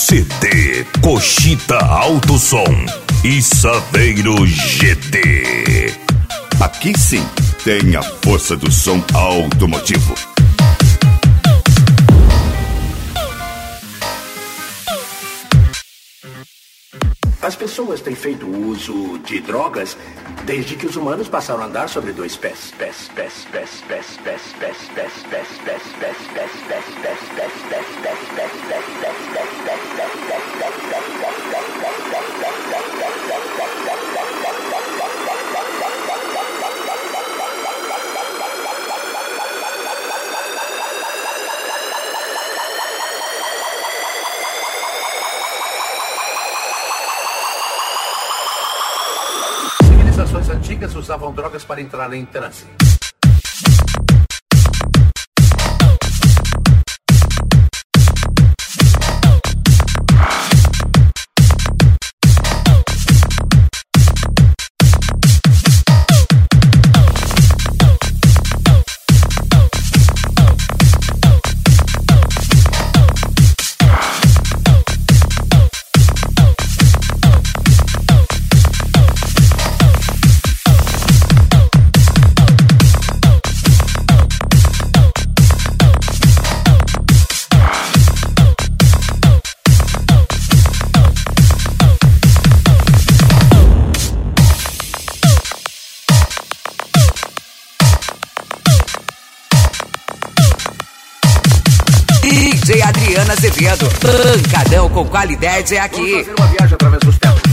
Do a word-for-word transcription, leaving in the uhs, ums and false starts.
C D Cochita Alto Som e Saveiro G T. Aqui sim tem a força do som automotivo. As pessoas têm feito uso de drogas desde que os humanos passaram a andar sobre dois pés. Pés, pés, pés, pés, pés, pés, pés, pés, pés, pés, pés, pés, pés, pés, pés, pés, pés, pés, Civilizações antigas usavam drogas para entrar em transe. D J Adriana Azevedo, pancadão com qualidade é aqui. Vamos fazer uma viagem através dos tempos.